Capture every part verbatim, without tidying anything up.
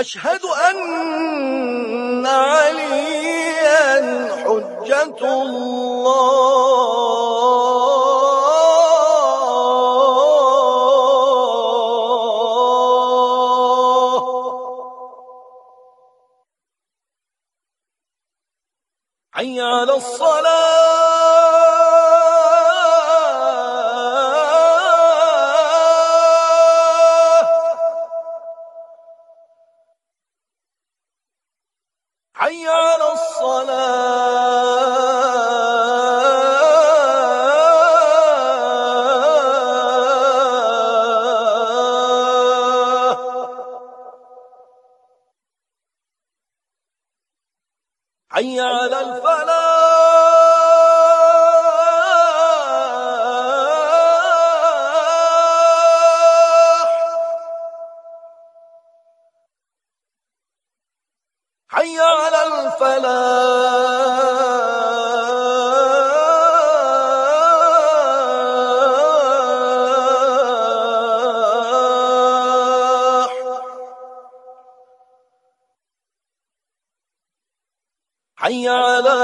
أشهد أن عليا حجة الله حي على الصلاة حي على الصلاة حي على الفلاح حي على الفلاح حي على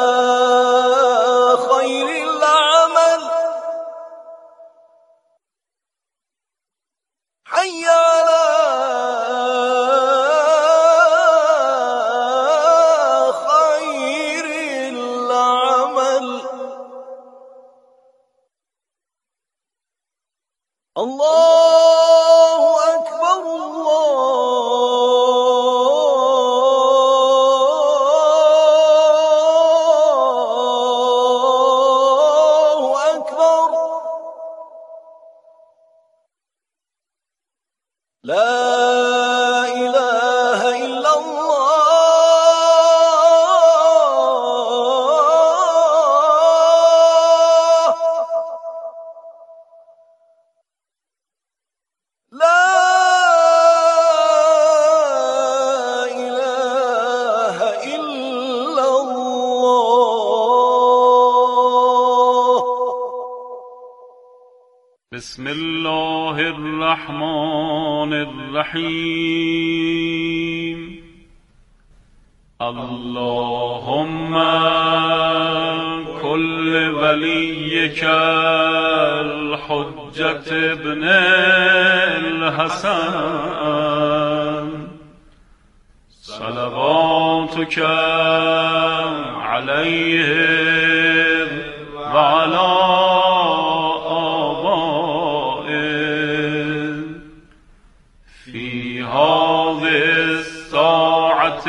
خير العمل حي على خير العمل الله أكبر الله أكبر لا إله إلا الله لا إله إلا الله. بسم الله الرحمن الرحيم. اللهم كل وليك الحجة ابن الحسن صلواتك عليه وعلى آبائه في هذه الساعة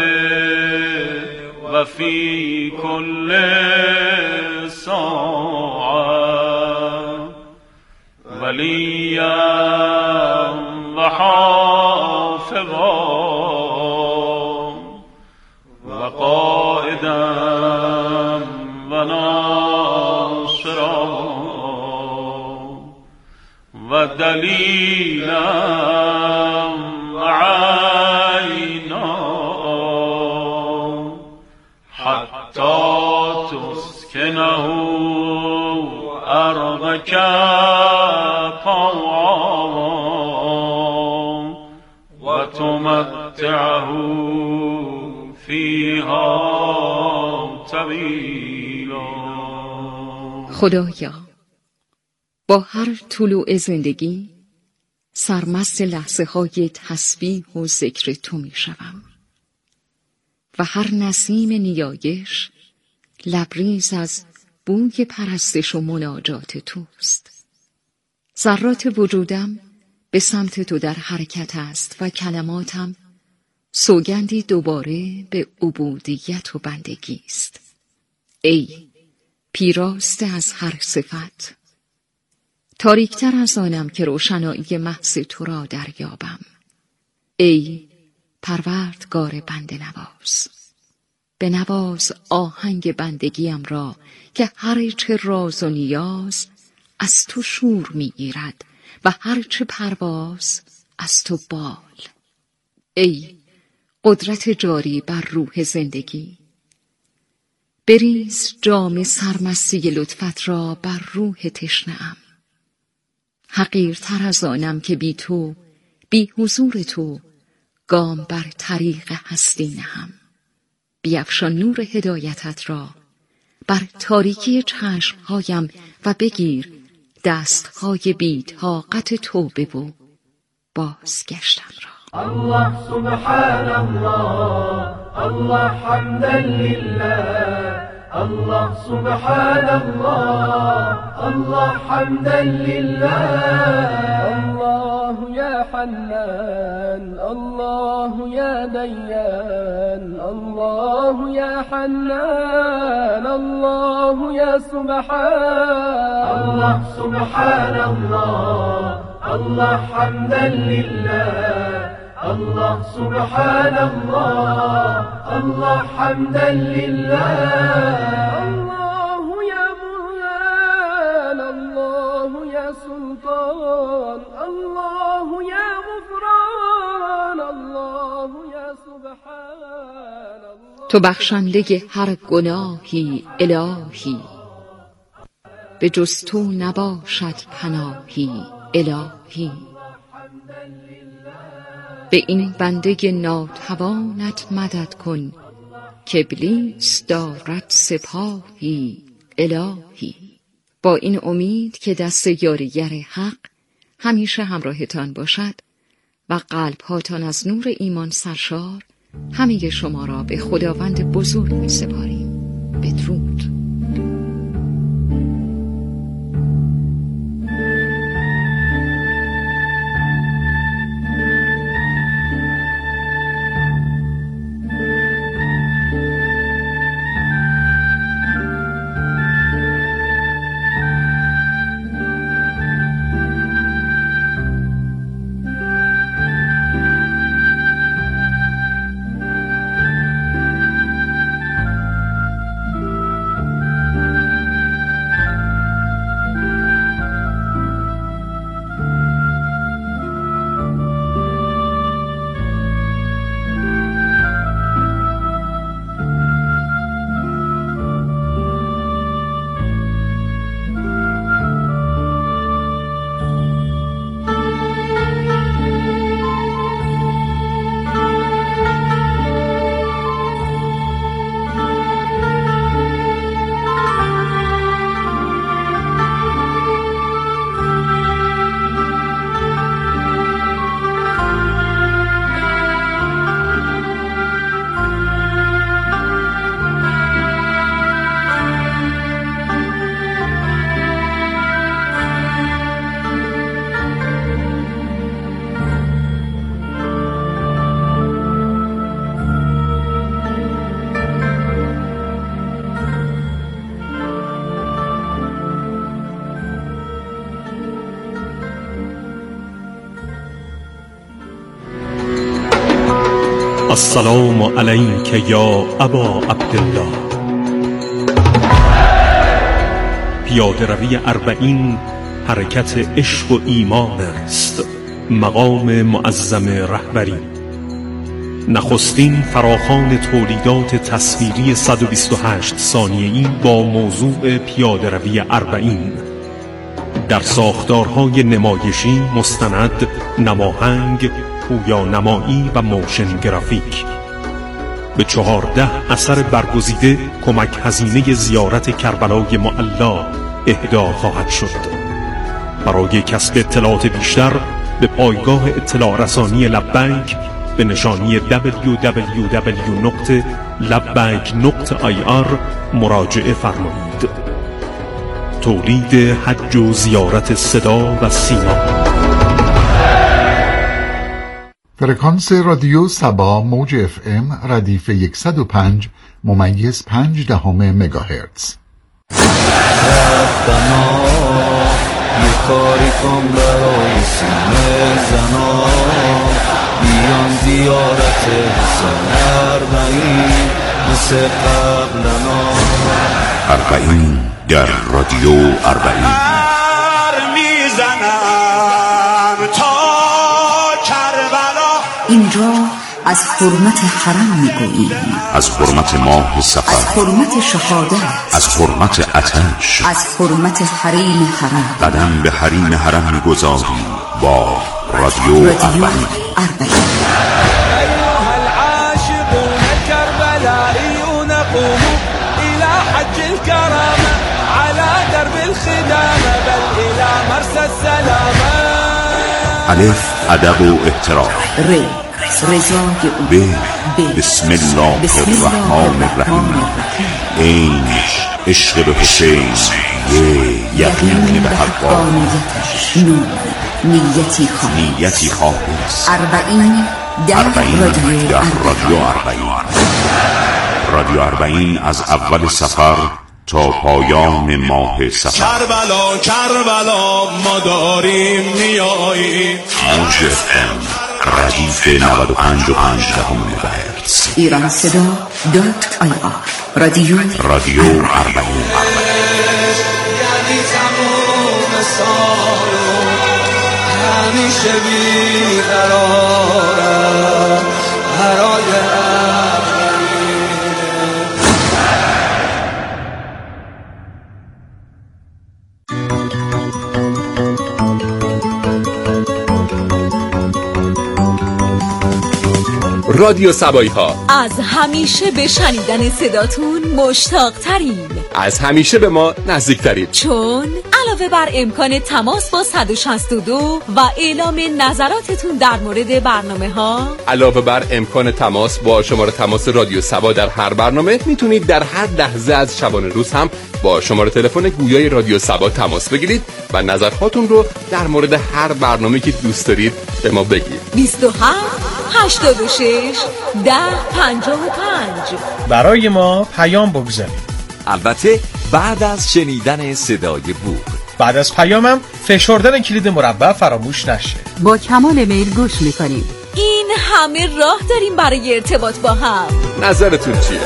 وفي كل ساعة وليا وحافظا وقائدا وناصرا ودليلا وعينا حتى تسكنه أرضك طوعا وتمتعه فيها طويلا. خدایا، با هر طلوع زندگی سرمست لحظه های تسبیح و ذکر تو می شوم و هر نسیم نیایش لبریز از بوی پرستش و مناجات توست. ذرات وجودم به سمت تو در حرکت است و کلماتم سوگندی دوباره به عبودیت و بندگی است. ای پیراسته از هر صفت، تاریکتر از آنم که روشنایی محض تو را دریابم. ای پروردگار بنده نواز، به نواز آهنگ بندگیم را که هر چه راز و نیاز از تو شور می گیرد و هر چه پرواز از تو بال. ای قدرت جاری بر روح زندگی، بریز جام سرمستی لطفت را بر روح تشنه‌ام. حقیرتر از آنم که بی تو، بی حضور تو گام بر طریق هستی نهم. بیفشان نور هدایتت را بر تاریکی چشمهایم و بگیر دستهای بی طاقت توبه و بازگشتن را. الله سبحان الله، الله حمدا لله، الله سبحان الله، الله حمدا لله. الله يا حنان، الله يا ديان، الله يا حنان، الله يا سبحان. الله سبحان الله، الله حمدا لله، الله سبحان الله، الله حمدا لله. الله يا برهان، الله يا سلطان، الله يا غفران، الله يا سبحان الله. تو بخشنده هر گناهی الهی، به جز تو نباشد پناهی الهی. به این بنده ناتوانت مدد کن که ابلیس دارد سپاهی الهی. با این امید که دست یاریگر حق همیشه همراهتان باشد و قلب‌هاتان از نور ایمان سرشار، همه شما را به خداوند بزرگ می‌سپاریم. بدرود. السلام علیک یا ابا عبدالله. پیاده روی اربعین حرکت عشق و ایمان است، مقام معظم رهبری. نخستین فراخوان تولیدات تصویری صد و بیست و هشت ثانیه‌ای با موضوع پیاده روی اربعین در ساختارهای نمایشی، مستند، نماهنگ، پویانمایی و موشن گرافیک. به چهارده اثر برگزیده کمک هزینه زیارت کربلای معلا اهدا خواهد شد. برای کسب اطلاعات بیشتر به پایگاه اطلاع رسانی لبیک به نشانی دبلیو دبلیو دبلیو دات لبیک دات آی آر مراجعه فرمایید. تولید حج و زیارت صدا و سیما. فرکانس رادیو سبا موج اف ام ردیف صد و پنج ممیز پنج دهم مگاهرتز. رفتنا یه کاری کن برای سینه زنا، بیان زیارت حسن اربعین مثل قبلنا. اربعین در رادیو اربعین. اینجا از حرمت حرم میگوییم، از حرمت ماه صفر، از حرمت شهادت، از حرمت آتش، از حرمت حریم حرم. قدم به حریم حرم میگذاریم با رادیو اربعین. اربعین. الف ادب و احترام. ر رضای او. ب بسم الله الرحمن الرحیم. عین عشق به حسین. ی یقین به حقا. نون نیتی خالص. نیتی خالص. اربعین در رادیو در رادیو اربعین. رادیو اربعین از اول سفر تا پایان ماه سفر. کربلا کربلا ما داریم میاییم. موج اف ام ردیف نود و پنج و پنج دهم مگاهرتز. ایران صدا دات آی آر. رادیو رادیو اربعین. یعنی تموم سالو همیشه بیقرارم برای رادیو سبایی ها از همیشه به شنیدن صداتون مشتاق ترین، از همیشه به ما نزدیک ترین، چون علاوه بر امکان تماس با صد و شصت و دو و اعلام نظراتتون در مورد برنامه ها، علاوه بر امکان تماس با شماره تماس رادیو سبا در هر برنامه، میتونید در هر لحظه از شبانه روز هم با شماره تلفن گویای رادیو سبا تماس بگیرید و نظرهاتون رو در مورد هر برنامه‌ای که دوست دارید به ما بگید. بیست و هفت هشتاد و شش ده پنجاه و پنج برای ما پیام بگذارید. البته بعد از شنیدن صدای بوق. بعد از پیامم فشردن کلید مربع فراموش نشه. با کمال میل گوش میکنیم. این همه راه داریم برای ارتباط با هم. نظرتون چیه؟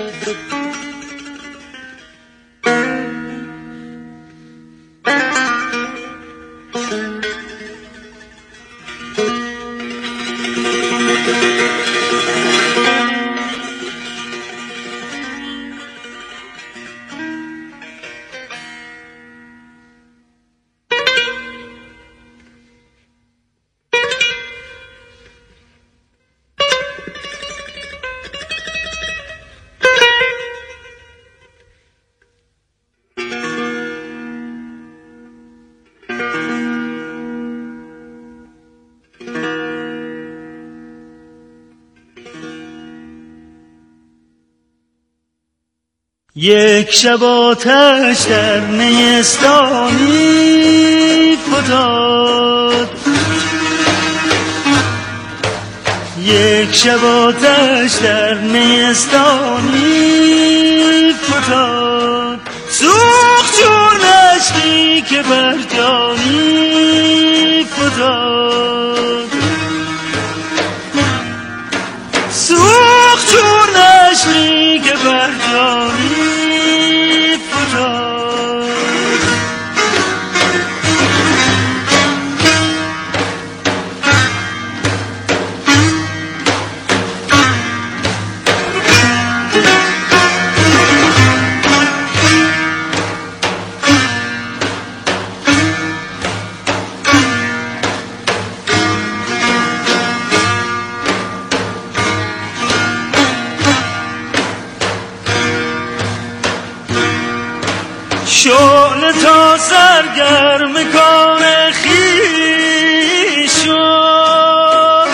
یک شب آتش در نیستانی فتاد، یک شب آتش در نیستانی فتاد، سوخت چون عشقی که بر جانی فتاد، سوخت چون عشقی که بر جانی شعله تا سرگرم کار خویش شد،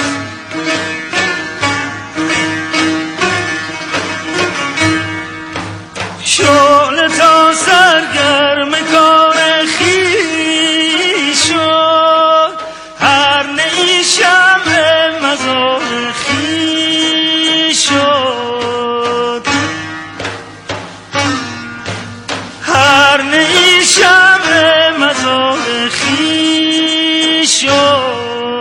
شعله تا سرگرم کار خویش شد، هر نی شمع مزار خویش شد، هر نی شمع مزار خویش شد.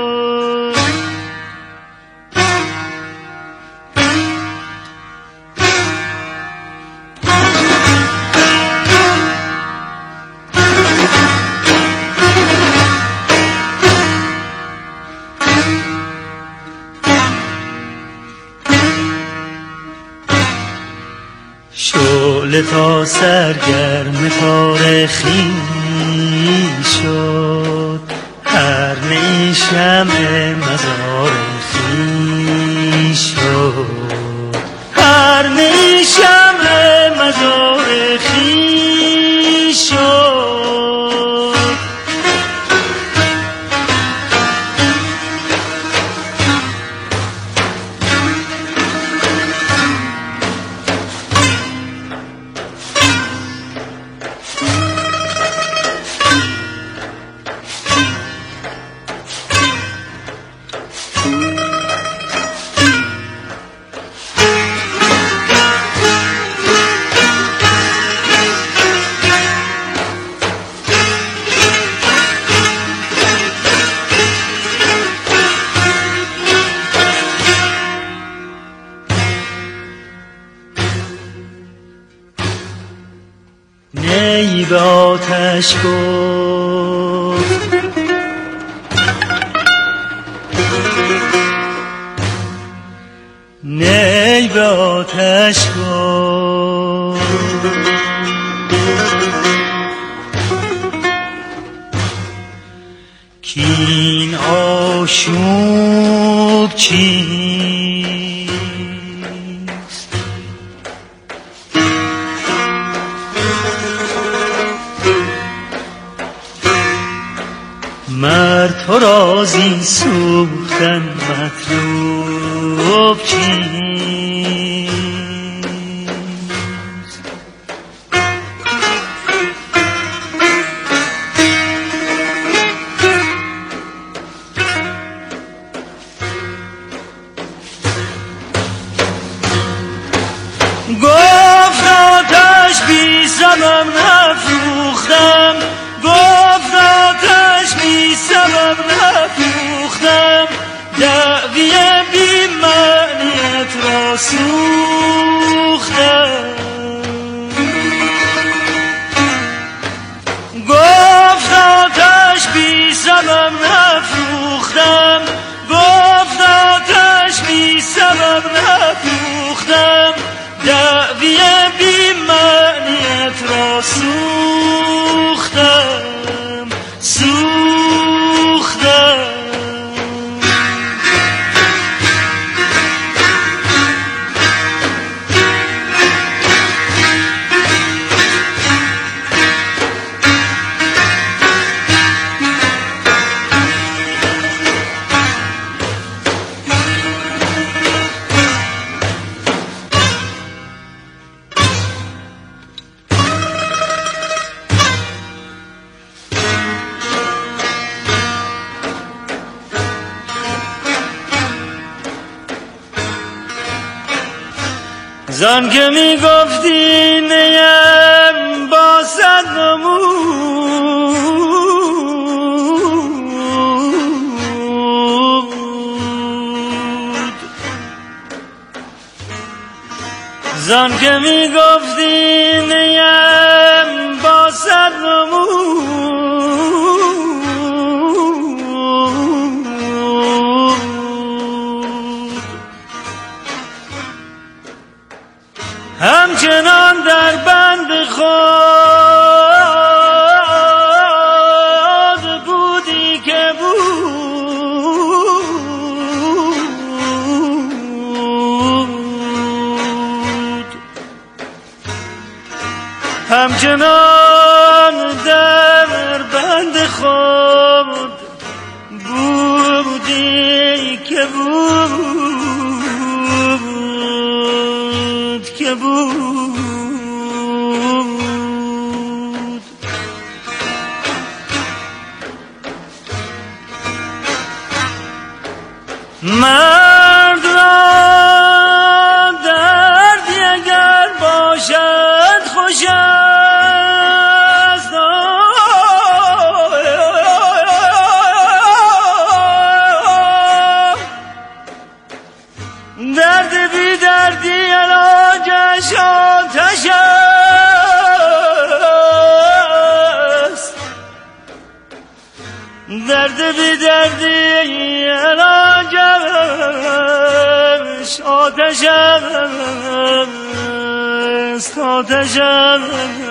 شعله تا سرگرم کار خویش شد، هر نی شمع مزار خویش شد، هر نی شمع مزار خویش شد. نی به آتش گفت نی به آتش گفت کین آشوب چیست، مرد تو را زین سوختن مطلوب چیست، گفت آتش بی سبب نفروختم، گفت آتش بی سبب نفروختم، دعوی بی معنیت را سوختم، سوختم سوختم زن که می گفتی نیم با صد نمود زن که می گفتی نیم با صد نمود همچنان در بند خود بودی که بود همچنان در بند خود بودی که بود که بود مرد را دردی اگر باشد خوش است درد بی دردی علاجش آتش است درد بی دردی علاجش آتش است آتش است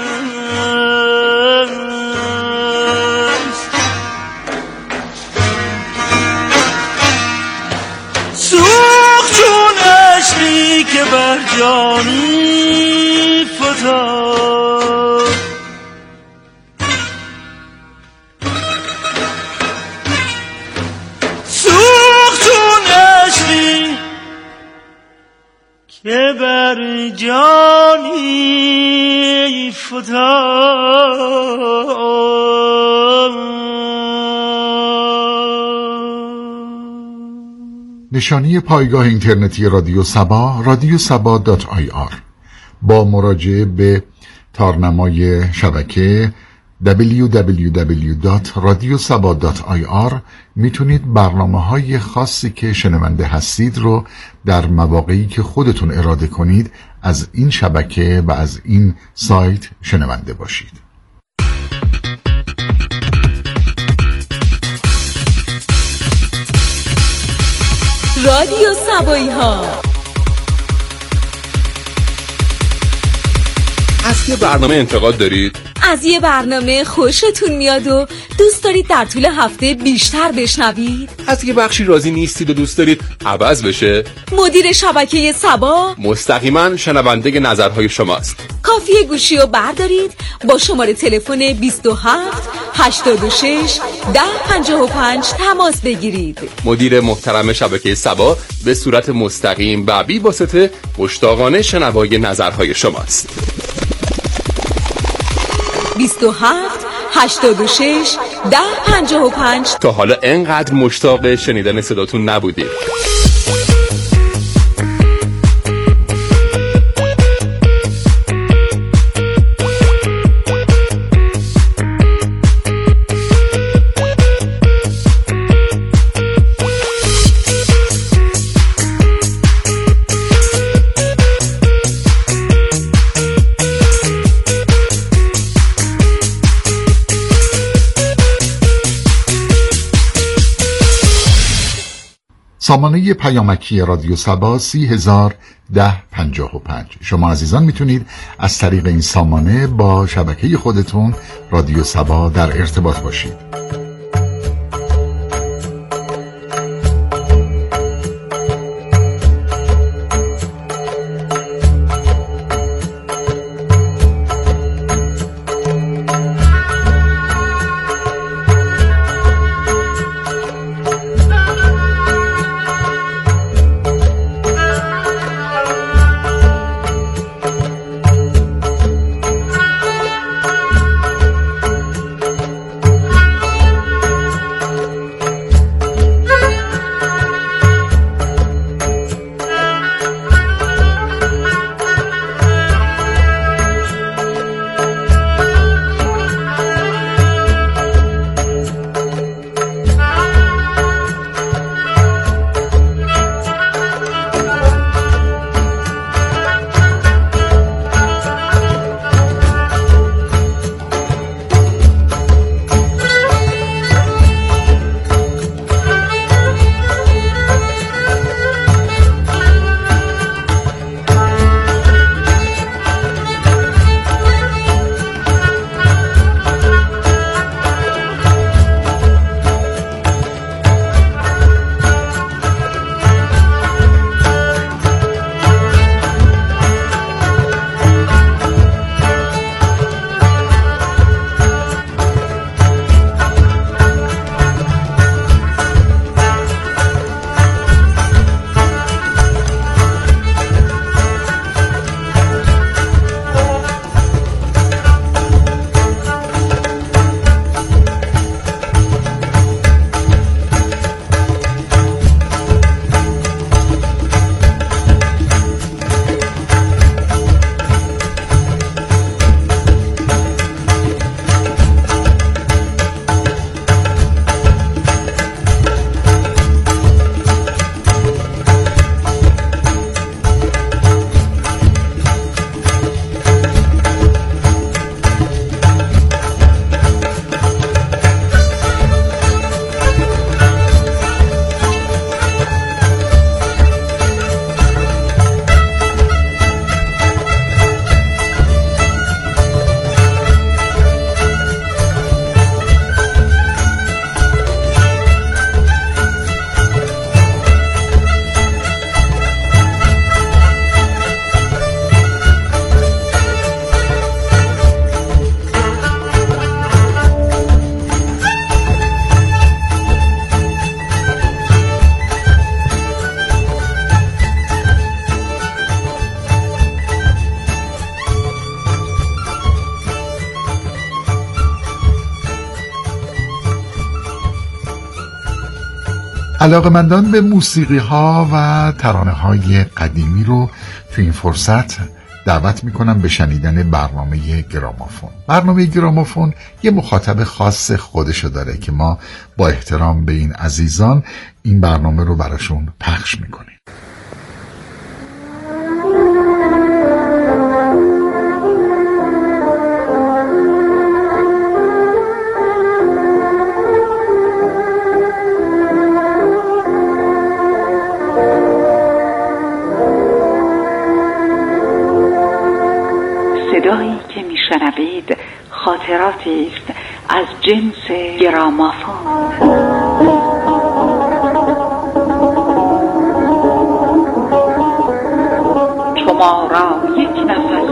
سوخت چون عشقی که بر جانی فتاد سوخت چون عشقی که بر جانی فتاد. نشانی پایگاه اینترنتی رادیو سبا رادیو سبا دات آی آر. با مراجعه به تارنمای شبکه دبلیو دبلیو دبلیو دات رادیو سبا دات آی آر میتونید برنامه‌های خاصی که شنونده هستید رو در مواقعی که خودتون اراده کنید از این شبکه و از این سایت شنونده باشید. رادیو سبایی ها از یه برنامه انتقاد دارید؟ از یه برنامه خوشتون میاد و دوست دارید در طول هفته بیشتر بشنوید؟ از یه بخشی راضی نیستید و دوست دارید عوض بشه؟ مدیر شبکه سبا مستقیما شنونده نظرهای شماست. کافیه گوشی رو بردارید، با شماره تلفن بیست و هفت هشتاد و شش ده پنجاه و پنج تماس بگیرید. مدیر محترم شبکه سبا به صورت مستقیم و بی واسطه مشتاقانه شنوای نظرهای شماست. بیست و هفت هشتاد و شش ده پنجاه و پنج. تا حالا انقدر مشتاق شنیدن صداتون نبودیم. سامانه پیامکی رادیو سبا سی هزار ده پنجاه و پنج. شما عزیزان میتونید از طریق این سامانه با شبکه خودتون رادیو سبا در ارتباط باشید. علاقه‌مندان به موسیقی ها و ترانه های قدیمی رو تو این فرصت دعوت میکنم به شنیدن برنامه گرامافون. برنامه گرامافون یه مخاطب خاص خودشو داره که ما با احترام به این عزیزان این برنامه رو براشون پخش میکنیم. صدایی که میشنوید خاطراتی است از جنس گرامافون. شما را یک نفس